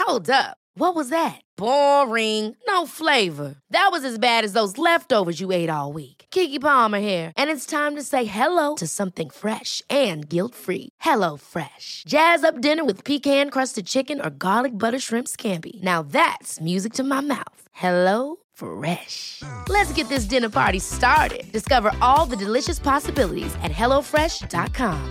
Hold up. What was that? Boring. No flavor. That was as bad as those leftovers you ate all week. Keke Palmer here, and it's time to say hello to something fresh and guilt-free. Hello Fresh. Jazz up dinner with pecan-crusted chicken or garlic butter shrimp scampi. Now that's music to my mouth. Hello Fresh. Let's get this dinner party started. Discover all the delicious possibilities at hellofresh.com.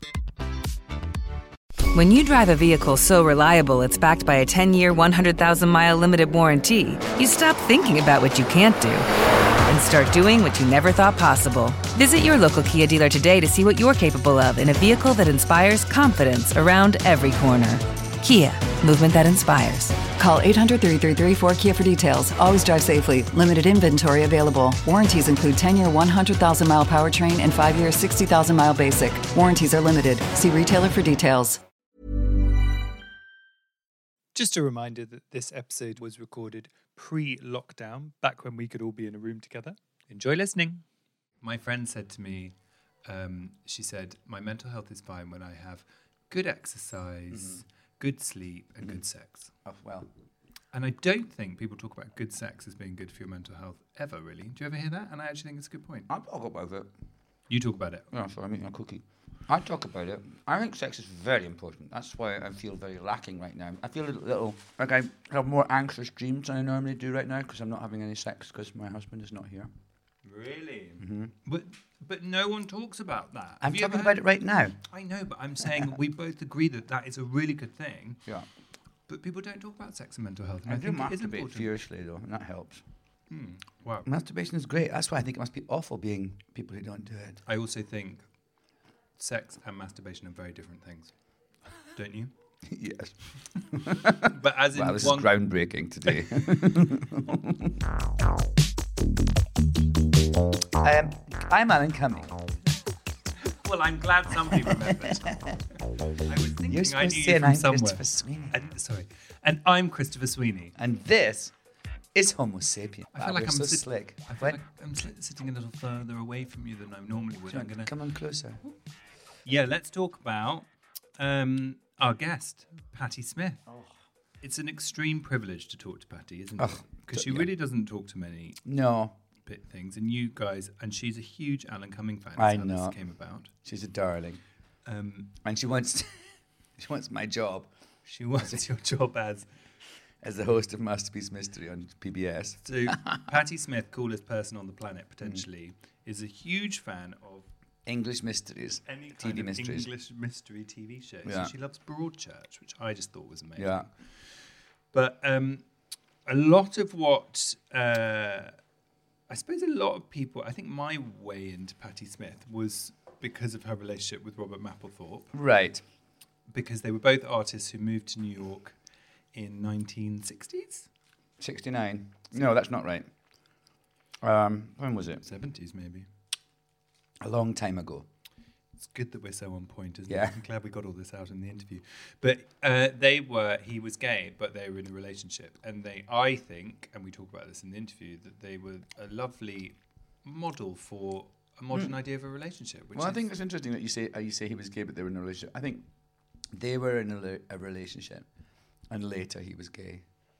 When you drive a vehicle so reliable it's backed by a 10-year, 100,000-mile limited warranty, you stop thinking about what you can't do and start doing what you never thought possible. Visit your local Kia dealer today to see what you're capable of in a vehicle that inspires confidence around every corner. Kia, movement that inspires. Call 800-333-4KIA for details. Always drive safely. Limited inventory available. Warranties include 10-year 100,000-mile powertrain and 5-year 60,000-mile basic. Warranties are limited. See retailer for details. Just a reminder that this episode was recorded pre-lockdown, back when we could all be in a room together. Enjoy listening. My friend said to me, she said, my mental health is fine when I have good exercise, good sleep, and good sex. Oh, well. And I don't think people talk about good sex as being good for your mental health ever, really. Do you ever hear that? And I actually think it's a good point. I talk about it. You talk about it? Yeah, sorry, I'm eating a cookie. I talk about it. I think sex is very important. That's why I feel very lacking right now. I feel a little like I have more anxious dreams than I normally do right now because I'm not having any sex because my husband is not here. Really? Mm-hmm. But no one talks about that. I'm talking about it right now. I know, but I'm saying we both agree that that is a really good thing. Yeah. But people don't talk about sex and mental health. And I do masturbate furiously, though, and that helps. Wow. Masturbation is great. That's why I think it must be awful being people who don't do it. I also think sex and masturbation are very different things. Don't you? Yes. But as in this is groundbreaking today. I'm Alan Cumming. Well, I'm glad somebody remembered. I was thinking You're I supposed knew to say, you and from I'm somewhere. Christopher Sweeney. And I'm Christopher Sweeney. And this is Homo sapien. I feel like I'm so sit- slick. I feel like I'm sitting a little further away from you than I normally would. I'm gonna come on closer. Yeah, let's talk about our guest, Patti Smith. Oh. It's an extreme privilege to talk to Patti, isn't it? Because she really doesn't talk to many bit things. And you guys, and she's a huge Alan Cumming fan. I That's know. how this came about. She's a darling. And she wants my job. She wants your job as the host of Masterpiece Mystery on PBS. So Patti Smith, coolest person on the planet, potentially, is a huge fan of English mysteries, any kind TV of mysteries. English mystery TV shows. Yeah. So she loves Broadchurch, which I just thought was amazing. Yeah. But a lot of what I suppose a lot of people, I think my way into Patti Smith was because of her relationship with Robert Mapplethorpe. Right. Because they were both artists who moved to New York in 1960s? 69. No, that's not right. When was it? 70s, maybe. A long time ago. It's good that we're so on point, isn't Yeah. it? I'm glad we got all this out in the interview. But he was gay, but they were in a relationship. And I think, and we talk about this in the interview, that they were a lovely model for a modern idea of a relationship. I think it's interesting that you say he was gay, but they were in a relationship. I think they were in a relationship, and later he was gay.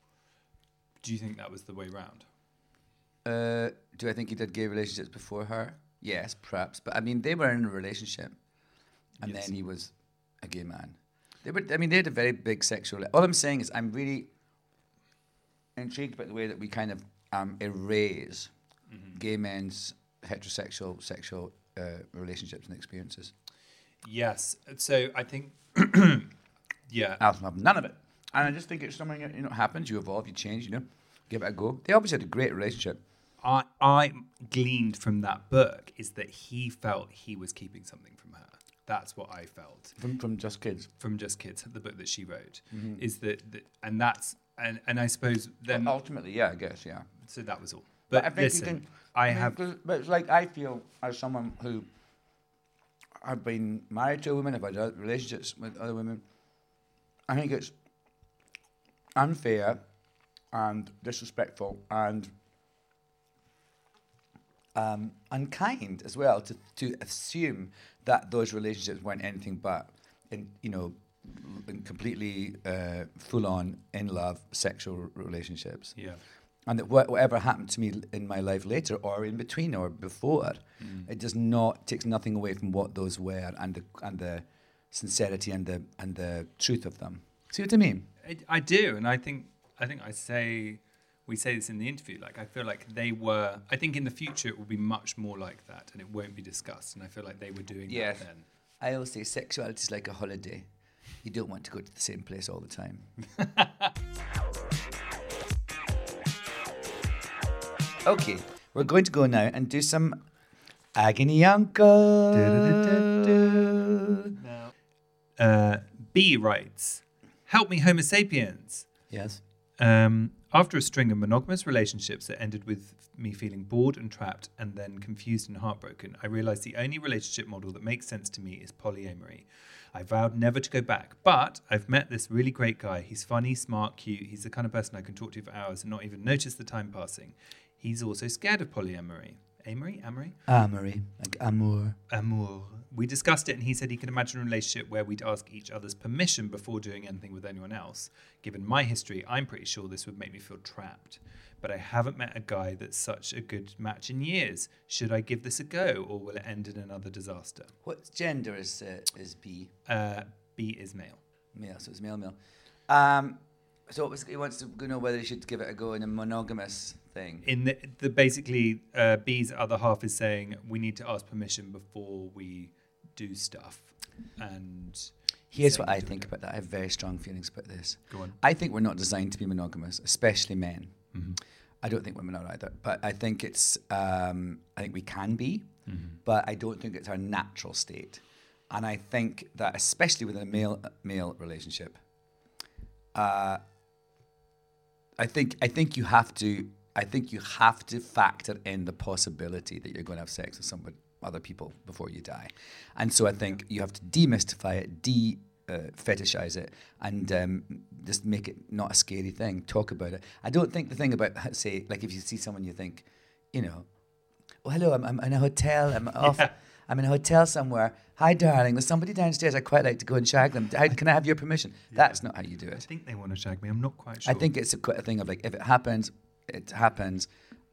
Do you think that was the way round? Do I think he did gay relationships before her? Yes, perhaps. But I mean, they were in a relationship, and then he was a gay man. They had a very big sexual. All I'm saying is, I'm really intrigued by the way that we kind of erase gay men's heterosexual sexual relationships and experiences. Yes. So I think, yeah. I have none of it, and I just think it's something that happens. You evolve, you change. Give it a go. They obviously had a great relationship. I gleaned from that book is that he felt he was keeping something from her. That's what I felt. From Just Kids? From Just Kids, the book that she wrote. Is that and that's, and I suppose then... Well, ultimately, yeah, I guess, yeah. So that was all. But I think listen, But it's like, I feel, as someone who I've been married to a woman, I've had relationships with other women, I think it's unfair and disrespectful and unkind as well to assume that those relationships weren't anything but completely full-on in love sexual relationships. Yeah. And that whatever happened to me in my life later or in between or before, it takes nothing away from what those were and the sincerity and the truth of them. See what I mean? I do, and I think we say this in the interview. Like, I feel like they were. I think in the future it will be much more like that, and it won't be discussed. And I feel like they were doing that then. I always say sexuality is like a holiday. You don't want to go to the same place all the time. Okay, we're going to go now and do some agony uncle. Now, B writes, "Help me, Homo sapiens." Yes. After a string of monogamous relationships that ended with me feeling bored and trapped and then confused and heartbroken, I realised the only relationship model that makes sense to me is polyamory. I vowed never to go back, but I've met this really great guy. He's funny, smart, cute. He's the kind of person I can talk to for hours and not even notice the time passing. He's also scared of polyamory. Amory? Like amour. Amour. We discussed it and he said he could imagine a relationship where we'd ask each other's permission before doing anything with anyone else. Given my history, I'm pretty sure this would make me feel trapped. But I haven't met a guy that's such a good match in years. Should I give this a go or will it end in another disaster? What gender is B? B is male. Male, so it's male. So he wants to know whether he should give it a go in a monogamous thing. In the basically, B's other half is saying we need to ask permission before we do stuff. And here's what I think about that. I have very strong feelings about this. Go on. I think we're not designed to be monogamous, especially men. Mm-hmm. I don't think women are either, but I think it's. I think we can be, but I don't think it's our natural state. And I think that, especially within a male relationship, I think you have to factor in the possibility that you're going to have sex with other people before you die, and so I think you have to demystify it, fetishize it, and just make it not a scary thing. Talk about it. I don't think the thing about, say, like if you see someone you think, oh hello, I'm in a hotel, I'm off. Yeah. I'm in a hotel somewhere. Hi, darling. There's somebody downstairs. I'd quite like to go and shag them. Can I have your permission? Yeah. That's not how you do it. I think they want to shag me. I'm not quite sure. I think it's quite a thing of like, if it happens, it happens.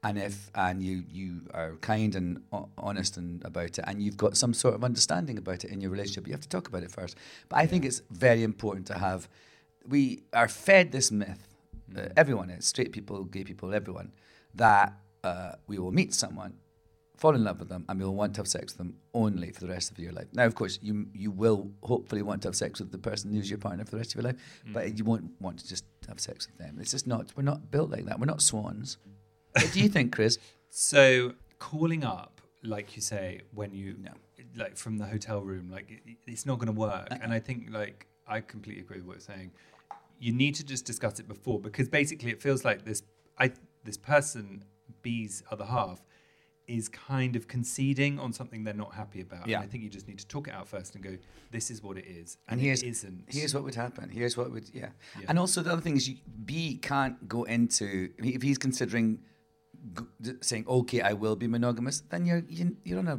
And you are kind and honest about it, and you've got some sort of understanding about it in your relationship, you have to talk about it first. But I think it's very important to have. We are fed this myth, everyone is, straight people, gay people, everyone, that we will meet someone, fall in love with them, and we will want to have sex with them only for the rest of your life. Now, of course, you will hopefully want to have sex with the person who's your partner for the rest of your life, but you won't want to just have sex with them. It's just not. We're not built like that. We're not swans. What do you think, Chris? So calling up, like you say, when you like from the hotel room, like it's not going to work. And I think like I completely agree with what you're saying. You need to just discuss it before, because basically it feels like this person, B's other half, is kind of conceding on something they're not happy about. Yeah. And I think you just need to talk it out first and go, this is what it is. And it isn't. Here's what would happen. And also the other thing is B can't go into, if he's considering saying, okay, I will be monogamous, then you're on a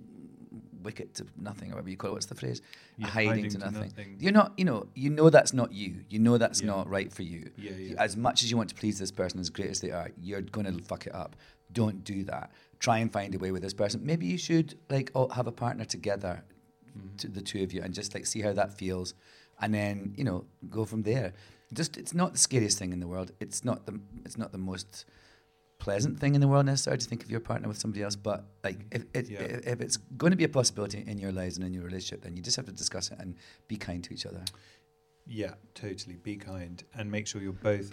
wicket to nothing, or whatever you call it. What's the phrase? Hiding to nothing. You're not, you know that's not you. You know that's not right for you. As much as you want to please this person, as great as they are, you're going to fuck it up. Don't do that. Try and find a way with this person. Maybe you should have a partner together, to the two of you, and just see how that feels, and then go from there. It's not the scariest thing in the world. It's not the most pleasant thing in the world necessarily to think of your partner with somebody else, but if it's going to be a possibility in your lives and in your relationship, then you just have to discuss it and be kind to each other. Yeah, totally. Be kind and make sure you're both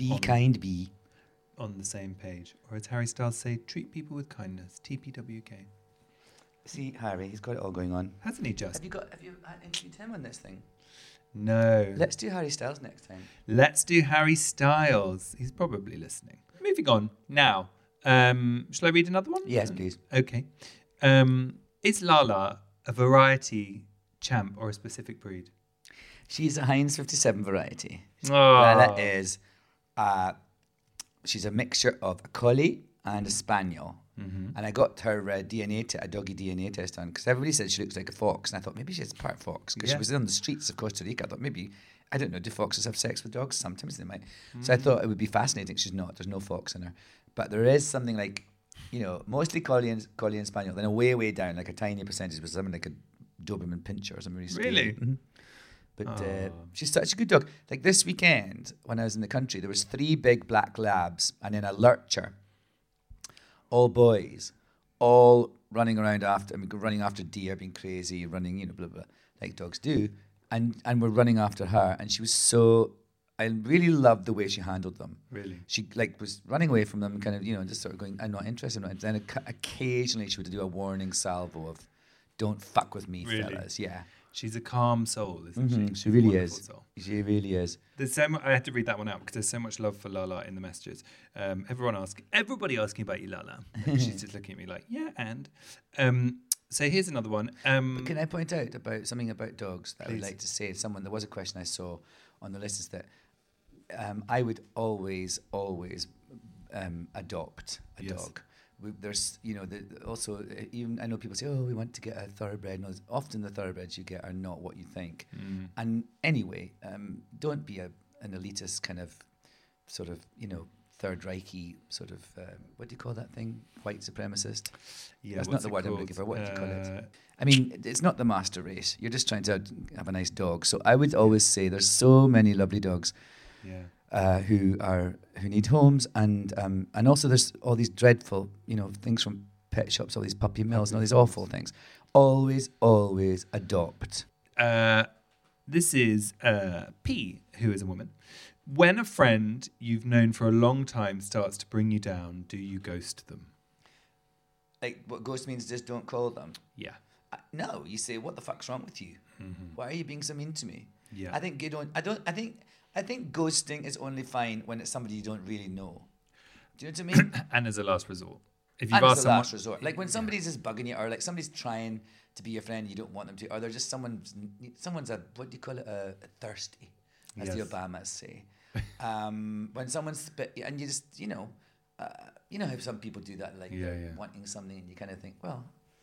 on the same page. Or as Harry Styles say, treat people with kindness. TPWK. See, Harry, he's got it all going on. Hasn't he just? Have you interviewed him on this thing? No. Let's do Harry Styles next time. Let's do Harry Styles. He's probably listening. Moving on now. Shall I read another one? Yes, please. Okay. Is Lala a variety champ or a specific breed? She's a Heinz 57 variety. Oh. Lala is... she's a mixture of a collie and a spaniel. And I got her a doggy DNA test done because everybody said she looks like a fox. And I thought maybe she's part fox because she was on the streets of Costa Rica. I thought maybe, I don't know, do foxes have sex with dogs? Sometimes they might. So I thought it would be fascinating. She's not. There's no fox in her. But there is something like, you know, mostly Collie and Spaniel, then a way down, like a tiny percentage was something like a Doberman Pinscher or something really scary. Really? Mm-hmm. But she's such a good dog. Like this weekend, when I was in the country, there was 3 big black labs and then a lurcher. All boys, all running around running after deer, being crazy, running, you know, blah, blah, like dogs do. And we're running after her. And she was I really loved the way she handled them. Really? She was running away from them, kind of, you know, just sort of going, I'm not interested. And then occasionally she would do a warning salvo of, don't fuck with me, fellas. Yeah. She's a calm soul, isn't she? She really is. Soul. She really is. There's so much, I had to read that one out because there's so much love for Lala in the messages. Everybody asking about you, Lala. She's just looking at me like, yeah, and. So here's another one. But can I point out about something about dogs that Please. I would like to say? There was a question I saw on the list is that I would always adopt a dog. There's, you know, also even I know people say, oh, we want to get a thoroughbred. No, often the thoroughbreds you get are not what you think. And anyway, don't be an elitist kind of sort of, you know, Third Reichy sort of, what do you call that thing? White supremacist? Yeah, that's not the word I'm looking for. What do you call it? I mean, it's not the master race. You're just trying to have a nice dog. So I would always say there's so many lovely dogs. Who need homes, and also there's all these dreadful, you know, things from pet shops, all these puppy mills and all these awful things. Always adopt. This is P, who is a woman. When a friend you've known for a long time starts to bring you down, do you ghost them? Like, what ghost means just don't call them? Yeah. No, you say, what the fuck's wrong with you? Why are you being so mean to me? Yeah. I think I think ghosting is only fine when it's somebody you don't really know. Do you know what I mean? And as a last resort. If you've asked someone, last resort. Like when somebody's just bugging you, or like somebody's trying to be your friend, you don't want them to, or they're just someone's a, what do you call it, a thirsty, as the Obamas say. When someone's, and you just, you know how some people do that, like wanting something, and you kind of think, well,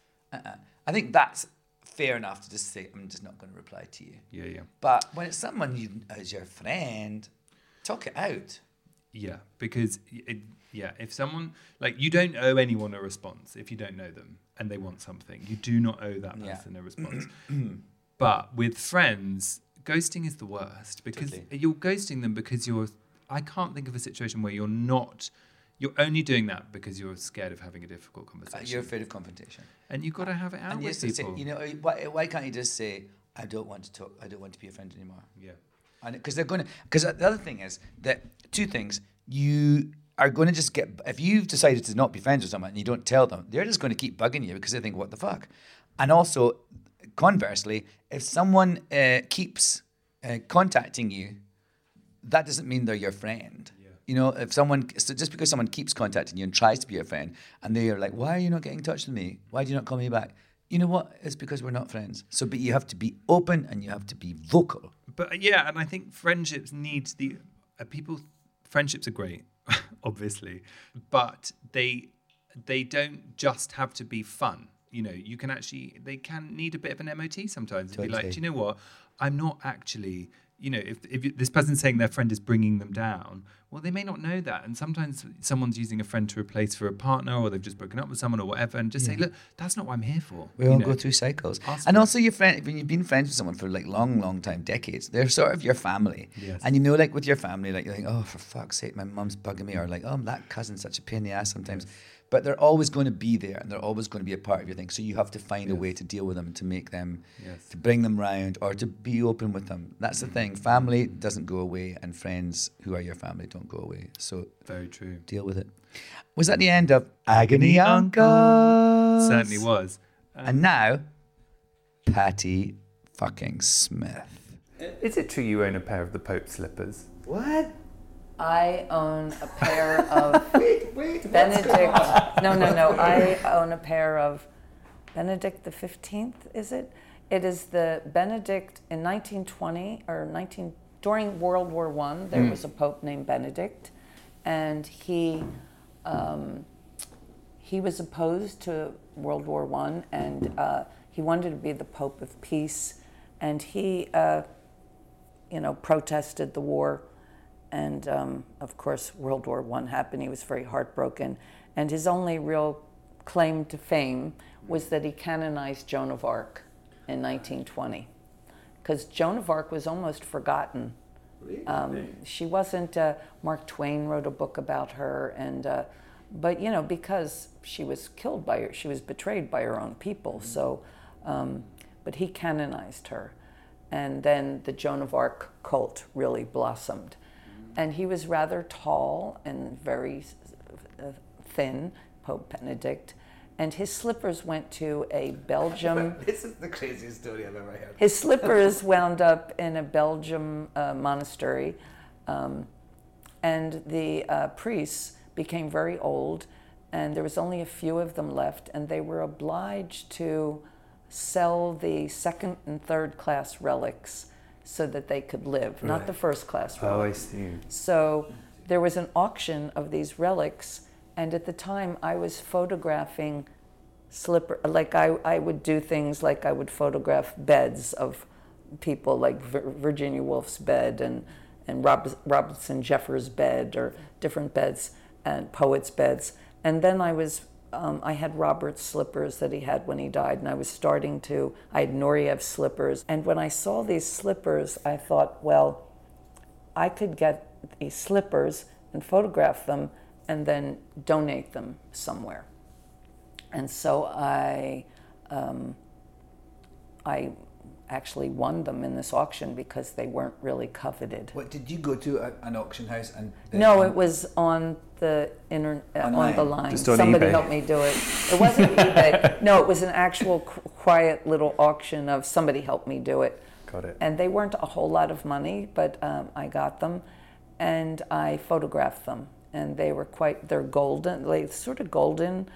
I think that's fair enough to just say, I'm just not going to reply to you. Yeah. But when it's someone you as your friend, talk it out. Yeah, because if someone, like, you don't owe anyone a response if you don't know them and they want something. You do not owe that person a response. But with friends, ghosting is the worst because you're ghosting them because I can't think of a situation where you're only doing that because you're scared of having a difficult conversation. You're afraid of confrontation. And you've got to have it out with people. Say, you know, why can't you just say, I don't want to talk, I don't want to be a friend anymore? Yeah. Because the other thing is that 2 things, you are going to just get, if you've decided to not be friends with someone and you don't tell them, they're just going to keep bugging you because they think, what the fuck? And also, conversely, if someone keeps contacting you, that doesn't mean they're your friend. Yeah. You know, just because someone keeps contacting you and tries to be your friend, and they are like, why are you not getting in touch with me? Why do you not call me back? You know what? It's because we're not friends. So, but you have to be open and you have to be vocal. But yeah, and I think friendships need friendships are great, obviously, but they don't just have to be fun. You know, they can need a bit of an MOT sometimes. Totally. Be like, do you know what? I'm not actually, you know, if this person's saying their friend is bringing them down, well, they may not know that. And sometimes someone's using a friend to replace for a partner, or they've just broken up with someone or whatever, and just say, look, that's not what I'm here for. We all go through cycles. And also your friend, when you've been friends with someone for like long time, decades, they're sort of your family. Yes. And you know, like with your family, like you're like, oh, for fuck's sake, my mum's bugging me, or like, oh, that cousin's such a pain in the ass sometimes. Yes. But they're always going to be there, and they're always going to be a part of your thing. So you have to find a way to deal with them, to make them, to bring them round, or to be open with them. That's the thing. Family doesn't go away, and friends who are your family don't go away. So very true. Deal with it. Was that the end of Agony Uncles? Certainly was. And now, Patty fucking Smith. Is it true you own a pair of the Pope's slippers? What? I own a pair of Benedict. No. I own a pair of Benedict the 15th. Is it? It is the Benedict in 1920 or during World War I. There was a pope named Benedict, and he he was opposed to World War I, and he wanted to be the Pope of Peace, and he, protested the war, and of course World War I happened. He was very heartbroken, and his only real claim to fame was that he canonized Joan of Arc in 1920, because Joan of Arc was almost forgotten. She wasn't. Mark Twain wrote a book about her, and but because she was killed by she was betrayed by her own people. So, but he canonized her, and then the Joan of Arc cult really blossomed. And he was rather tall and very thin, Pope Benedict, and his slippers went to a Belgium. This is the craziest story I've ever heard. His slippers wound up in a Belgium monastery, and the priests became very old, and there was only a few of them left, and they were obliged to sell the second and third class relics so that they could live, not the first class relics. Oh, I see. So there was an auction of these relics, and at the time I was photographing I would do things like I would photograph beds of people, like Virginia Woolf's bed and Robinson Jeffers' bed, or different beds and poets' beds. And then I had Robert's slippers that he had when he died, and I had Nuryev's slippers. And when I saw these slippers, I thought, well, I could get these slippers and photograph them and then donate them somewhere. And so I actually won them in this auction because they weren't really coveted. What, did you go to an auction house and? No, it was on the internet, on the line. Just on Somebody eBay. helped me do it. It wasn't eBay. No, it was an actual quiet little auction of somebody helped me do it. Got it. And they weren't a whole lot of money, but I got them, and I photographed them, and they're golden, like sort of golden,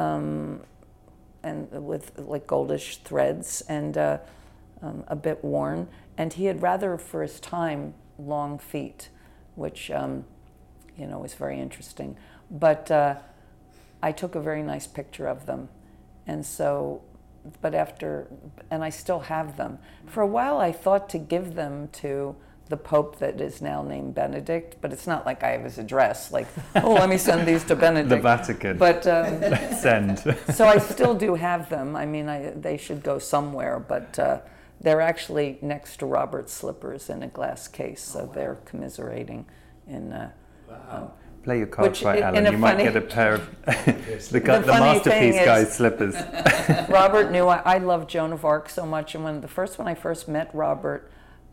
and with like goldish threads, and a bit worn. And he had rather, for his time, long feet, which was very interesting. But I took a very nice picture of them, and so. And I still have them. For a while, I thought to give them to the Pope that is now named Benedict, but it's not like I have his address, like, oh, let me send these to Benedict. The Vatican. But Send. So I still do have them. I mean, they should go somewhere, but they're actually next to Robert's slippers in a glass case, so they're commiserating in. Play your cards Which right, in Alan. a You might funny- get a pair of the funny masterpiece thing guy's is- slippers. Robert knew I love Joan of Arc so much, and when I first met Robert,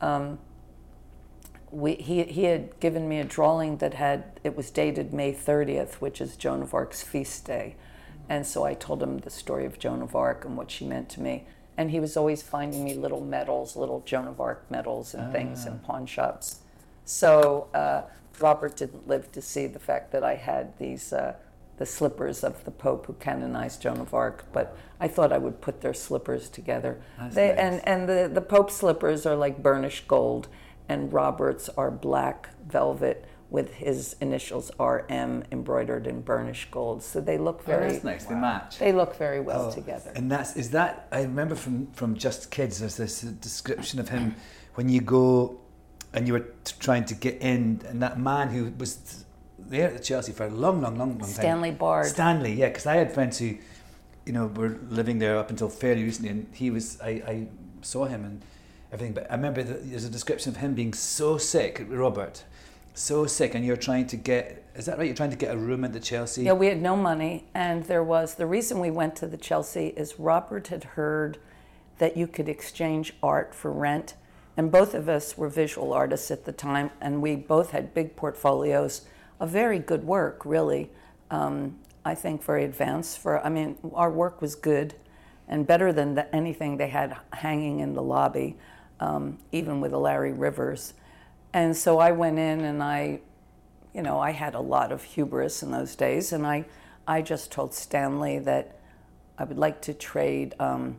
he had given me a drawing it was dated May 30th, which is Joan of Arc's feast day, and so I told him the story of Joan of Arc and what she meant to me, and he was always finding me little medals, little Joan of Arc medals and things in pawn shops. So Robert didn't live to see the fact that I had these the slippers of the Pope who canonized Joan of Arc, but I thought I would put their slippers together. That's Nice. nice. And the Pope's slippers are like burnished gold, and Robert's are black velvet with his initials RM embroidered in burnished gold. So they look very that's nice. They match. They look very well together. And I remember from Just Kids, there's this description of him when you go and you were trying to get in, and that man who was there at Chelsea for a long time. Stanley Bard. Stanley, yeah, because I had friends who, were living there up until fairly recently, and I saw him and everything, but I remember there's a description of him being so sick, Robert, so sick, and you're trying to get, is that right? You're trying to get a room at the Chelsea? Yeah, we had no money, and the reason we went to the Chelsea is Robert had heard that you could exchange art for rent, and both of us were visual artists at the time, and we both had big portfolios of very good work, really. I think very advanced our work was good and better than anything they had hanging in the lobby, even with Larry Rivers. And so I went in and I had a lot of hubris in those days, and I just told Stanley that I would like to trade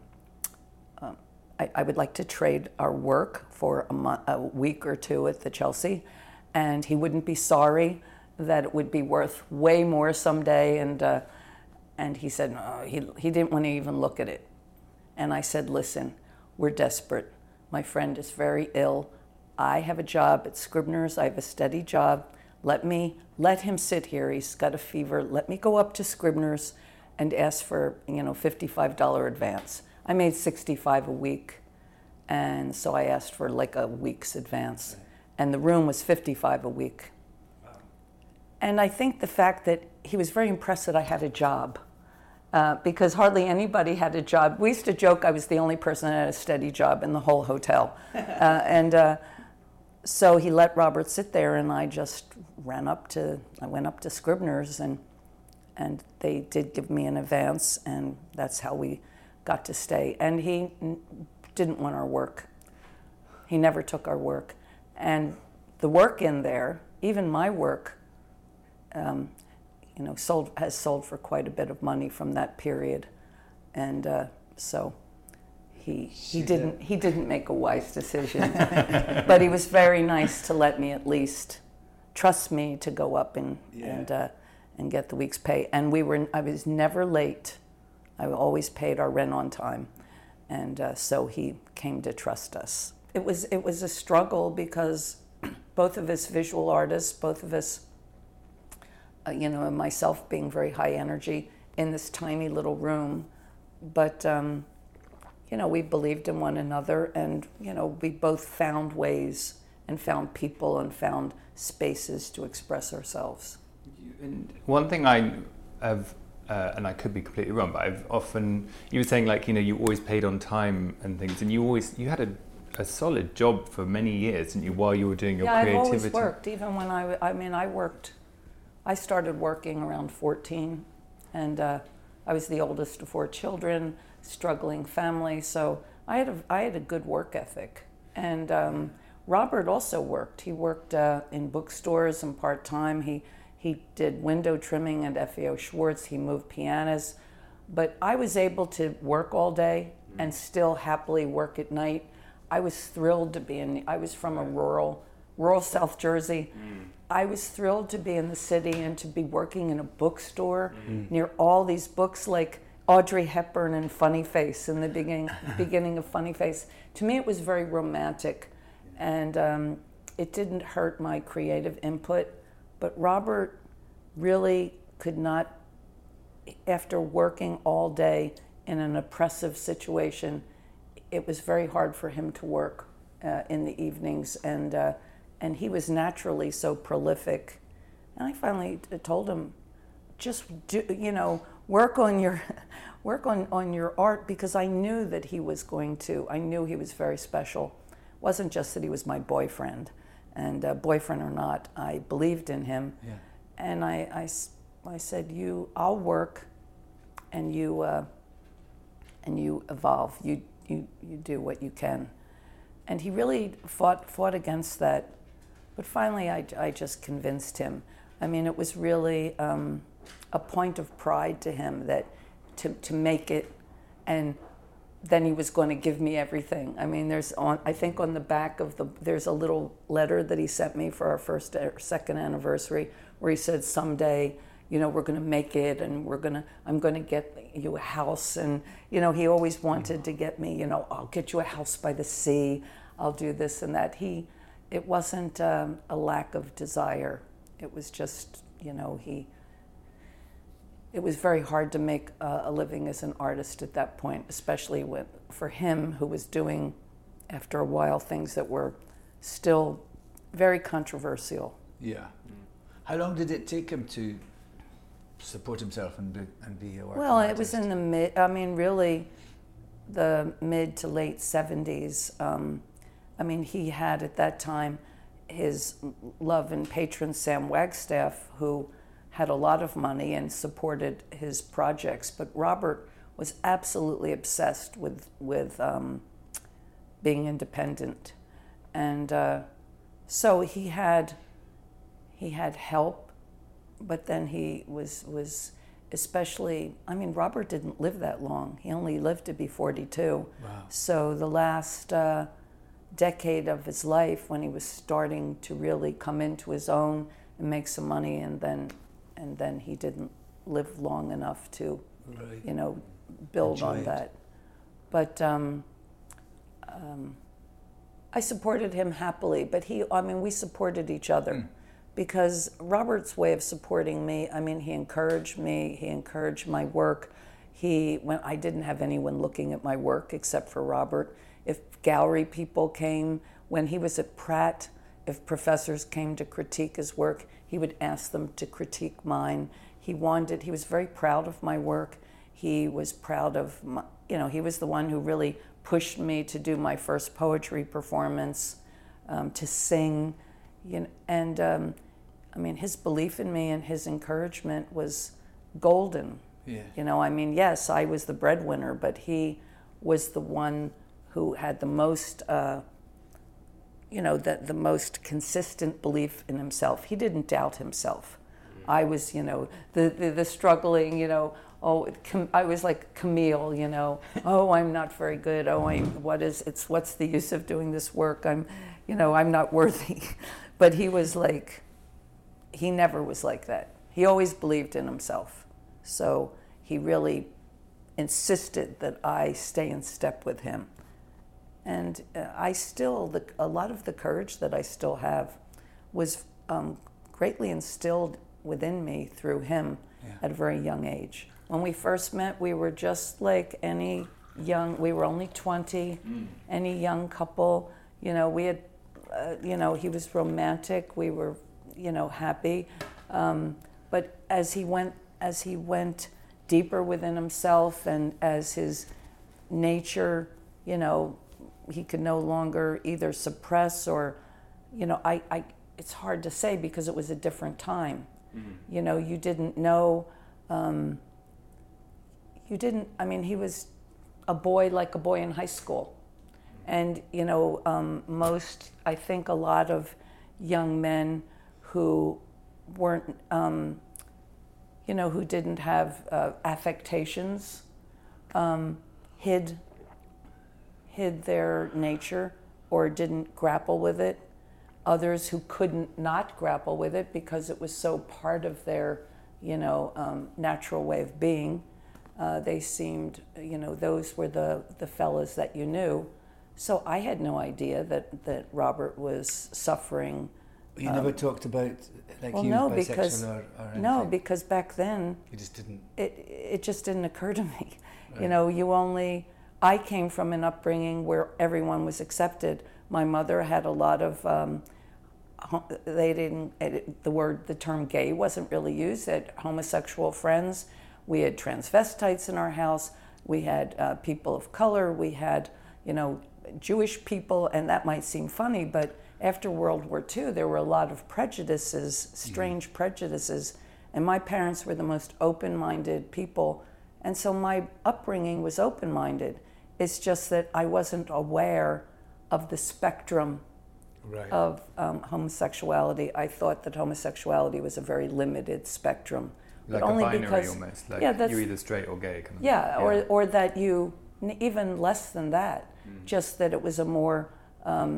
I would like to trade our work for a week or two at the Chelsea, and he wouldn't be sorry, that it would be worth way more someday. And he said, no, he didn't want to even look at it. And I said, listen, we're desperate. My friend is very ill. I have a job at Scribner's. I have a steady job. Let him sit here. He's got a fever. Let me go up to Scribner's and ask for, $55 advance. I made $65 a week. And so I asked for like a week's advance. And the room was $55 a week. And I think the fact that he was very impressed that I had a job, because hardly anybody had a job. We used to joke I was the only person that had a steady job in the whole hotel. So he let Robert sit there, and I just went up to Scribner's, and they did give me an advance, and that's how we got to stay. And he didn't want our work. He never took our work. And the work in there, even my work, has sold for quite a bit of money from that period, and so he didn't make a wise decision, but he was very nice to let me at least trust me to go up and get the week's pay. And I was never late. I always paid our rent on time, and so he came to trust us. It was a struggle because both of us visual artists, both of us. And myself being very high energy in this tiny little room. But, we believed in one another, and, we both found ways and found people and found spaces to express ourselves. And one thing I have, and I could be completely wrong, but I've often, you were saying you always paid on time and things, and you had a solid job for many years, didn't you, while you were doing your creativity? Yeah, I've always worked, even when I worked. I started working around 14, and I was the oldest of 4 children, struggling family, so I had a good work ethic. And Robert also worked. He worked in bookstores and part-time. He did window trimming at FAO Schwartz. He moved pianos. But I was able to work all day and still happily work at night. I was thrilled to I was from a rural South Jersey. I was thrilled to be in the city and to be working in a bookstore near all these books like Audrey Hepburn and Funny Face in the beginning of Funny Face. To me, it was very romantic, and it didn't hurt my creative input. But Robert really could not, after working all day in an oppressive situation, it was very hard for him to work in the evenings, and he was naturally so prolific. And I finally told him, just work on your art, because I knew that he was going to. I knew he was very special. It wasn't just that he was my boyfriend, and boyfriend or not, I believed in him. Yeah. And I said, I'll work, and you evolve. You do what you can. And he really fought against that. But finally, I just convinced him. I mean, it was really a point of pride to him that to make it, and then he was going to give me everything. I mean, I think on the back of there's a little letter that he sent me for our first or second anniversary, where he said, someday, we're going to make it, and I'm going to get you a house. And, he always wanted to get me, I'll get you a house by the sea. I'll do this and that. It wasn't a lack of desire. It was just, it was very hard to make a living as an artist at that point, especially for him, who was doing, after a while, things that were still very controversial. Yeah. How long did it take him to support himself and be a working Well, artist? It was in the mid to late 70s. He had at that time his love and patron Sam Wagstaff, who had a lot of money and supported his projects. But Robert was absolutely obsessed with being independent, and so he had help. But then he was especially. Robert didn't live that long. He only lived to be 42. Wow. So the last decade of his life, when he was starting to really come into his own and make some money, and then he didn't live long enough to, Right. you know, build Enjoy on it. that. But I supported him happily, but we supported each other. Because Robert's way of supporting me, he encouraged me, he encouraged my work. When I didn't have anyone looking at my work except for Robert. If gallery people came, when he was at Pratt, if professors came to critique his work, he would ask them to critique mine. He was very proud of my work. He was proud of he was the one who really pushed me to do my first poetry performance, to sing, and his belief in me and his encouragement was golden. Yeah. Yes, I was the breadwinner, but he was the one who had the most, the most consistent belief in himself. He didn't doubt himself. I was, the struggling, I was like Camille, oh, I'm not very good. Oh, what's the use of doing this work? I'm not worthy. But he was like, he never was like that. He always believed in himself. So he really insisted that I stay in step with him. And a lot of the courage that I still have was greatly instilled within me through him at a very young age. When we first met, we were just like we were only 20, any young couple. We had, he was romantic, we were, happy. But as he went deeper within himself and as his nature, he could no longer either suppress or, it's hard to say because it was a different time. You didn't know, he was a boy like a boy in high school. And, I think a lot of young men who weren't, who didn't have affectations, hid their nature or didn't grapple with it. Others who couldn't not grapple with it because it was so part of their, natural way of being. They seemed, those were the fellas that you knew. So I had no idea that Robert was suffering. You never talked about he was bisexual or anything? No, because back then You just didn't. it just didn't occur to me. Right. I came from an upbringing where everyone was accepted. My mother had a lot of, the term gay wasn't really used. They had homosexual friends. We had transvestites in our house. We had people of color. We had, Jewish people, and that might seem funny, but after World War II, there were a lot of prejudices, strange prejudices, and my parents were the most open-minded people, and so my upbringing was open-minded. It's just that I wasn't aware of the spectrum of homosexuality. I thought that homosexuality was a very limited spectrum. Like but only a binary because, almost, like that's, you're either straight or gay. Kind of yeah, or that you, even less than that, just that it was a more, how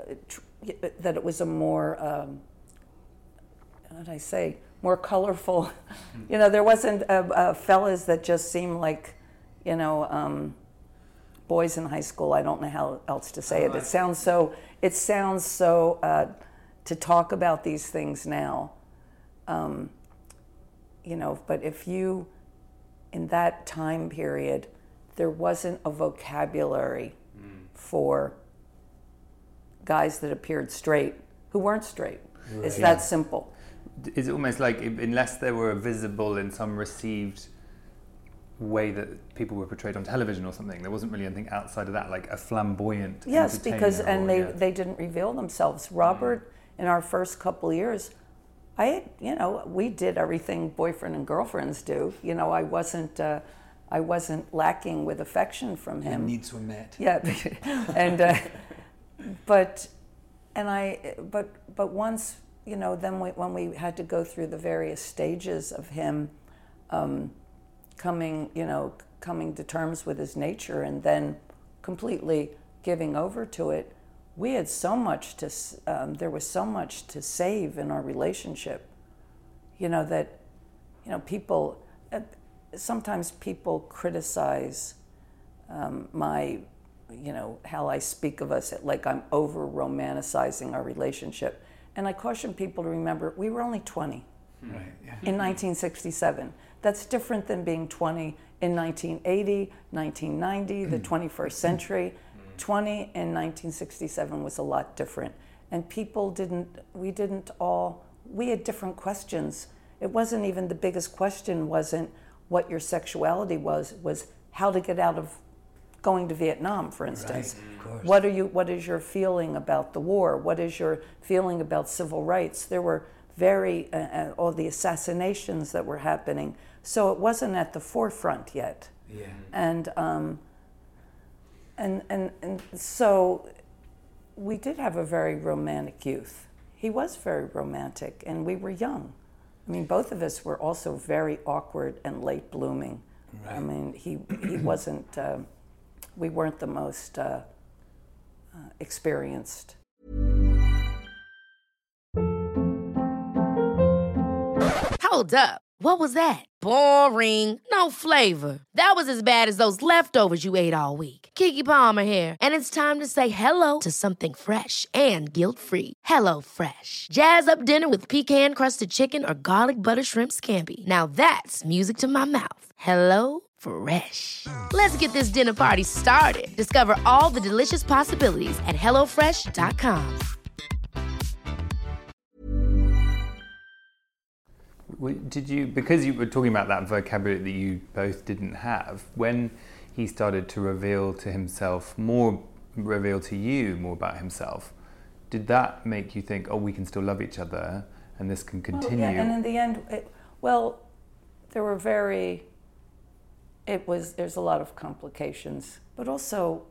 did I say, more colorful. There wasn't fellas that just seemed like, boys in high school. I don't know how else to say it. It sounds so, to talk about these things now, but if you, in that time period, there wasn't a vocabulary for guys that appeared straight who weren't straight. Right. It's that simple. Is it almost like, unless they were visible in some received way that people were portrayed on television or something, there wasn't really anything outside of that, like a flamboyant yes, because entertainer they didn't reveal themselves. Robert, in our first couple years, we did everything boyfriend and girlfriends do. I wasn't lacking with affection from him. Your needs were met. Yeah, and but once then when we had to go through the various stages of him coming to terms with his nature and then completely giving over to it, we had so much to. There was so much to save in our relationship. That people. sometimes people criticize my, how I speak of us, like I'm over romanticizing our relationship. And I caution people to remember, we were only 20 in 1967. That's different than being 20 in 1980, 1990, the 21st century. 20 in 1967 was a lot different. And people we had different questions. It wasn't even, the biggest question wasn't what your sexuality was how to get out of going to Vietnam, for instance. Right, of course. What is your feeling about the war? What is your feeling about civil rights? There were all the assassinations that were happening. So it wasn't at the forefront yet. Yeah. And so we did have a very romantic youth. He was very romantic, and we were young. I mean, both of us were also very awkward and late blooming. Right. I mean, he wasn't, we weren't the most experienced. Hold up. What was that? Boring. No flavor. That was as bad as those leftovers you ate all week. Keke Palmer here, and it's time to say hello to something fresh and guilt-free. Hello Fresh. Jazz up dinner with pecan-crusted chicken or garlic butter shrimp scampi. Now that's music to my mouth. Hello Fresh. Let's get this dinner party started. Discover all the delicious possibilities at hellofresh.com. Did you, because you were talking about that vocabulary that you both didn't have, when he started to reveal to you more about himself, did that make you think, oh, we can still love each other and this can continue? Well, yeah, and in the end, there's a lot of complications, but also,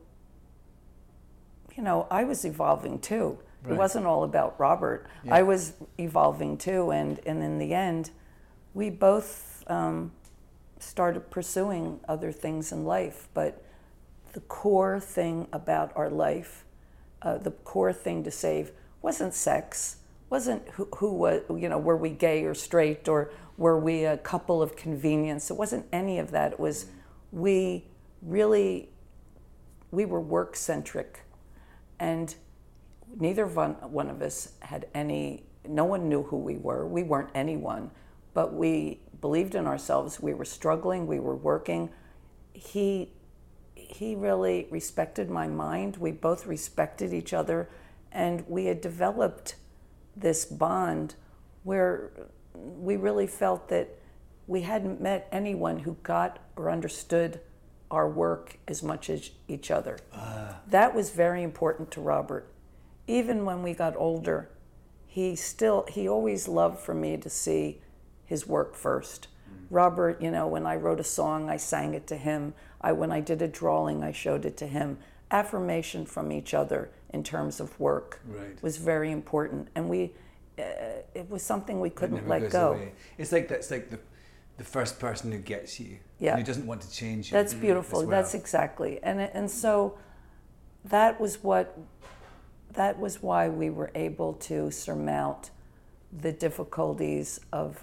I was evolving too. Right. It wasn't all about Robert. Yeah. I was evolving too, and in the end, we both started pursuing other things in life. But the core thing about our life, the core thing to save, wasn't sex. Wasn't who was, were we gay or straight, or were we a couple of convenience? It wasn't any of that. It was we were work centric, and neither one of us had no one knew who we were. We weren't anyone, but we believed in ourselves. We were struggling, we were working. He really respected my mind. We both respected each other, and we had developed this bond where we really felt that we hadn't met anyone who got or understood our work as much as each other. That was very important to Robert. Even when we got older, he always loved for me to see his work first. Robert, when I wrote a song, I sang it to him. When I did a drawing, I showed it to him. Affirmation from each other in terms of work was very important, and it was something we couldn't let go. Away. It's like the first person who gets you, yeah, and who doesn't want to change you. That's beautiful. Well. That's exactly, and so that was why we were able to surmount the difficulties of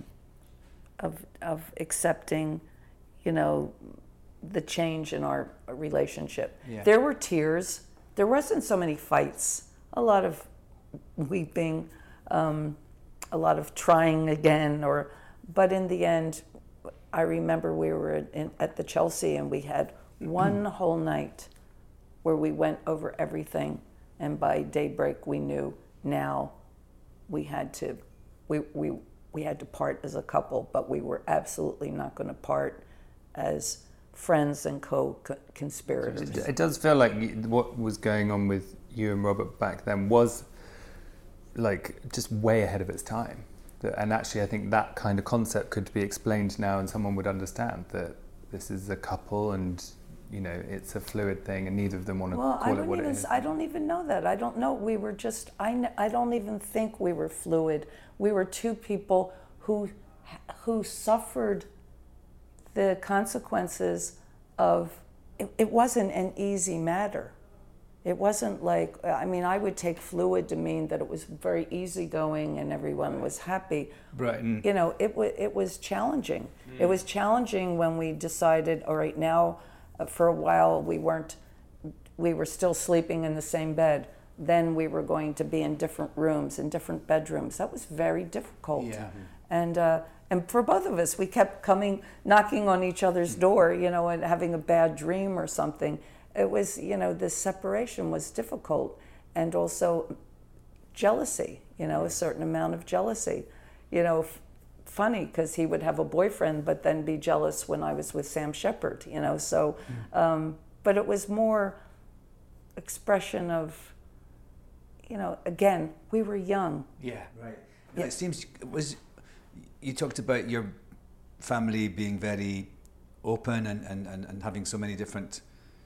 accepting, the change in our relationship. Yeah. There were tears. There wasn't so many fights. A lot of weeping, a lot of trying again. But in the end, I remember we were at the Chelsea, and we had one whole night where we went over everything. And by daybreak, we knew now we had to part as a couple, but we were absolutely not going to part as friends and co-conspirators. It does feel like what was going on with you and Robert back then was like just way ahead of its time. And actually, I think that kind of concept could be explained now, and someone would understand that this is a couple, and it's a fluid thing, and neither of them want to call it what it is. I don't even know that. I don't know. We were just, I don't even think we were fluid. We were two people who suffered the consequences of, it wasn't an easy matter. It wasn't like, I mean, I would take fluid to mean that it was very easygoing and everyone was happy. Right. You know, it was challenging. It was challenging when we decided, all right, now for a while we were still sleeping in the same bed. Then we were going to be in different rooms, in different bedrooms. That was very difficult. Yeah. And for both of us, we kept knocking on each other's door, you know, and having a bad dream or something. It was, you know, this separation was difficult, and also jealousy, you know, a certain amount of jealousy. You know, funny, because he would have a boyfriend, but then be jealous when I was with Sam Shepard, you know. So, but it was more expression of, you know, again, we were young. Yeah, right. Yeah. It seems, you talked about your family being very open and having so many different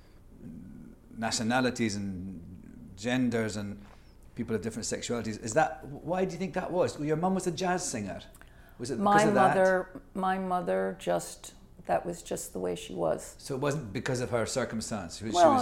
nationalities and genders and people of different sexualities. Why do you think that was? Your mum was a jazz singer. Was it because of that? My mother that was just the way she was. So it wasn't because of her circumstance?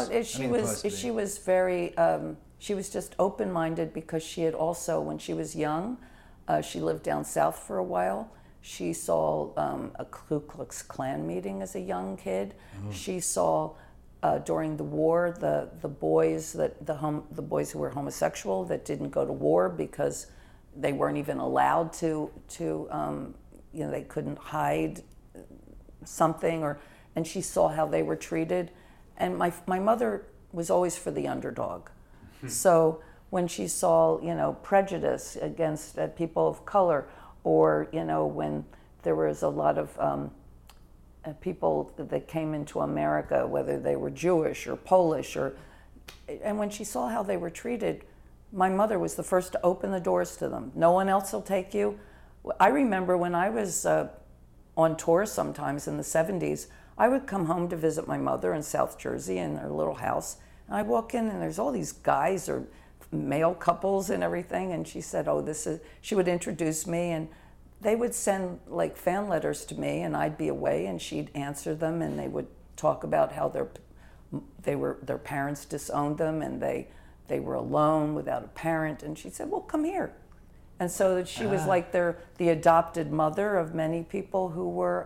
She was very, she was just open-minded because she had also, when she was young, she lived down south for a while. She saw a Ku Klux Klan meeting as a young kid. She saw during the war the boys who were homosexual that didn't go to war because they weren't even allowed to you know, they couldn't hide something, and she saw how they were treated. And my mother was always for the underdog. So when she saw, you know, prejudice against people of color, or, you know, when there was a lot of people that came into America, whether they were Jewish or Polish, and when she saw how they were treated, my mother was the first to open the doors to them. No one else will take you. I remember when I was on tour sometimes in the 70s, I would come home to visit my mother in South Jersey in her little house, and I'd walk in and there's all these guys or male couples and everything, and she said, she would introduce me, and they would send like fan letters to me, and I'd be away, and she'd answer them, and they would talk about how their parents disowned them, and they were alone without a parent, and she said, well, come here. And so she was like the adopted mother of many people who were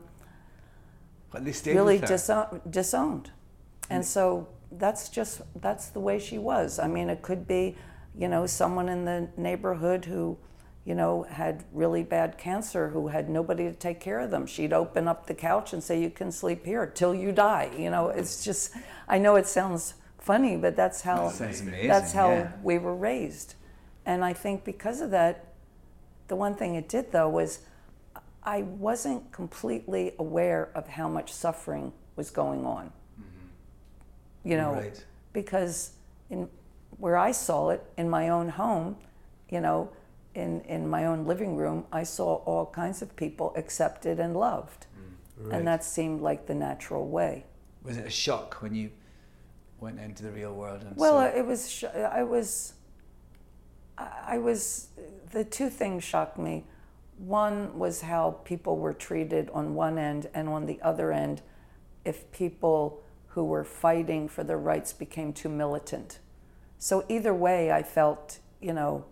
really disowned. And so that's the way she was. I mean, it could be, you know, someone in the neighborhood who, you know, had really bad cancer, who had nobody to take care of them. She'd open up the couch and say, you can sleep here till you die. You know, it's just, I know it sounds funny, but that's how we were raised. And I think because of that, the one thing it did though was I wasn't completely aware of how much suffering was going on. You know, because where I saw it in my own home, you know, in my own living room, I saw all kinds of people accepted and loved. And that seemed like the natural way. Was it a shock when you went into the real world? The two things shocked me. One was how people were treated on one end, and on the other end, if people who were fighting for their rights became too militant. So either way, I felt, you know,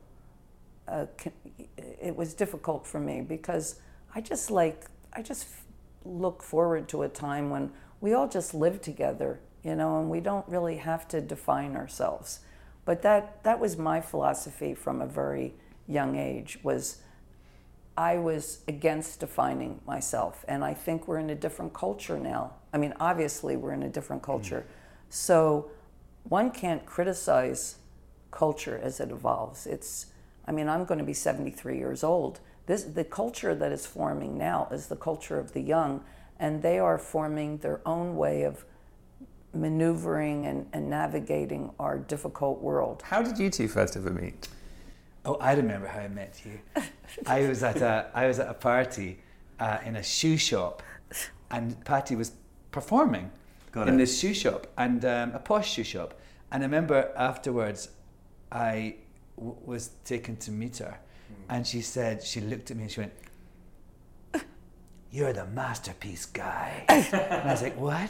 it was difficult for me because I just look forward to a time when we all just live together, you know, and we don't really have to define ourselves. But that was my philosophy from a very young age, was I was against defining myself. And I think we're in a different culture now. I mean, obviously we're in a different culture. So one can't criticize culture as it evolves. I'm going to be 73 years old. The culture that is forming now is the culture of the young, and they are forming their own way of maneuvering and navigating our difficult world. How did you two first ever meet? Oh, I remember how I met you. I was at a party in a shoe shop, and Patty was performing in this shoe shop, and a posh shoe shop. And I remember afterwards, I was taken to meet her, and she looked at me and she went, "You're the masterpiece guy." And I was like, "What?"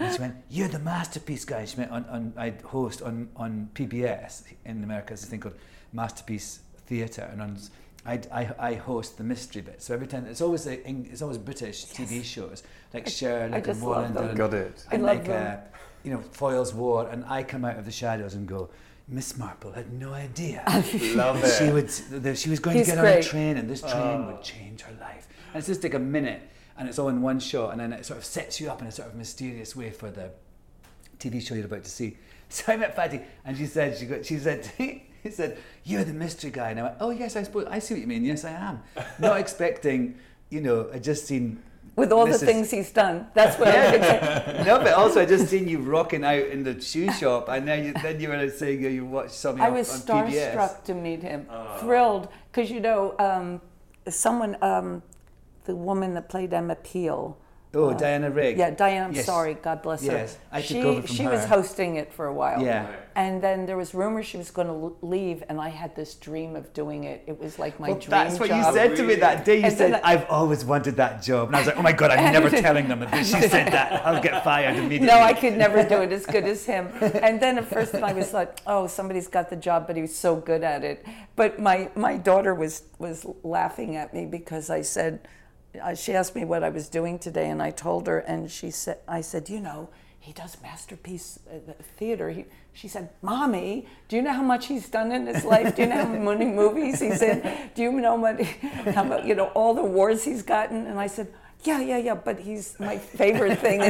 And she went, "You're the masterpiece guy." She went I'd host on PBS in America. There's this thing called Masterpiece Theatre, and I host the mystery bit. So every time it's always British TV shows like Sherlock and Wallander. Got it. And like Foyle's War, and I come out of the shadows and go, Miss Marple had no idea. Love it. She was going to get on a train, and this train would change her life. And it's just like a minute, and it's all in one shot, and then it sort of sets you up in a sort of mysterious way for the TV show you're about to see. So I met Fatty, and she said, he said, "You're the mystery guy." And I went, "Oh yes, I suppose I see what you mean. Yes, I am." Not expecting, I just seen. With all the things he's done, that's what I would say. No, but also I just seen you rocking out in the shoe shop, and then you were saying you watched something on PBS. I was starstruck to meet him, thrilled, because someone, the woman that played Emma Peel. Oh, Diana Rigg. Yeah, Diana, I'm yes. sorry, God bless her. Yes, I took over from she her. was hosting it for a while. Yeah. And then there was rumors she was going to leave, and I had this dream of doing it. It was like my dream That's what job. you said to me that day. You And said, then "I've always wanted that job." And I was like, "Oh my God, I'm never telling them that she said that. I'll get fired immediately." No, I could never do it as good as him. And then at first I was like, "Oh, somebody's got the job," but he was so good at it. But my daughter was laughing at me because I said, she asked me what I was doing today, and I told her, and I said, he does Masterpiece Theater. She said, "Mommy, do you know how much he's done in his life? Do you know how many movies he's in? Do you know how about all the awards he's gotten?" And I said, yeah, but my favorite thing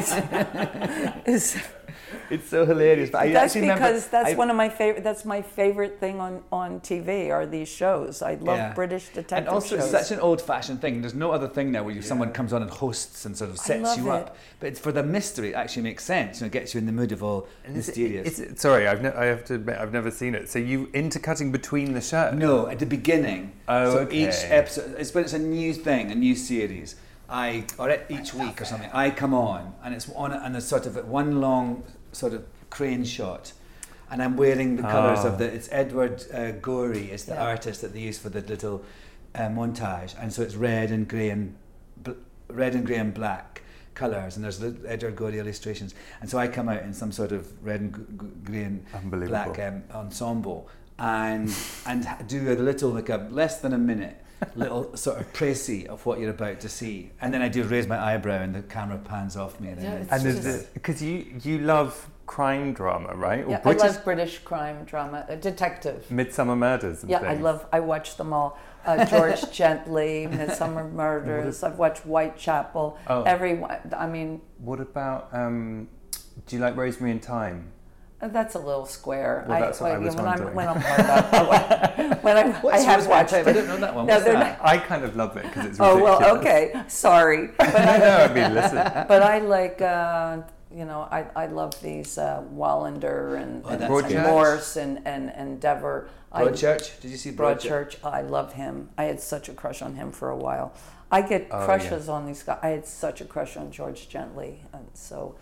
is It's so hilarious. But that's because that's one of my favorite. That's my favorite thing on TV are these shows. I love British detective and also shows. it's such an old-fashioned thing. There's no other thing now where someone comes on and hosts and sort of sets you up. But it's for the mystery. It actually makes sense. It gets you in the mood of all mysterious. Sorry, I have to admit I've never seen it. So you intercutting between the shows? No, at the beginning. Oh, so okay. each episode, it's a new thing, a new series. Each week or something, I come on, and it's on, and there's sort of one long sort of crane shot, and I'm wearing the colours of it's Edward Gorey is the artist that they use for the little montage, and so it's red and grey and black colours, and there's the Edward Gorey illustrations, and so I come out in some sort of red and grey and black ensemble, and do a little less than a minute. Little sort of précis of what you're about to see, and then I do raise my eyebrow and the camera pans off me. Because you love crime drama, right? Or I love British crime drama, detective. Midsummer Murders and things. I watch them all. George Gently, Midsummer Murders. I've watched Whitechapel. What about, do you like Rosemary and Thyme? That's a little square. Well, that's what I was wondering. When I'm part of that, I have watched it. I don't know that one. I kind of love it because it's ridiculous. Oh, well, okay. Sorry. But listen. But I like, I love these Wallander and Morse and Dever. Broadchurch? Did you see Broadchurch? I love him. I had such a crush on him for a while. I get crushes on these guys. I had such a crush on George Gently. And so...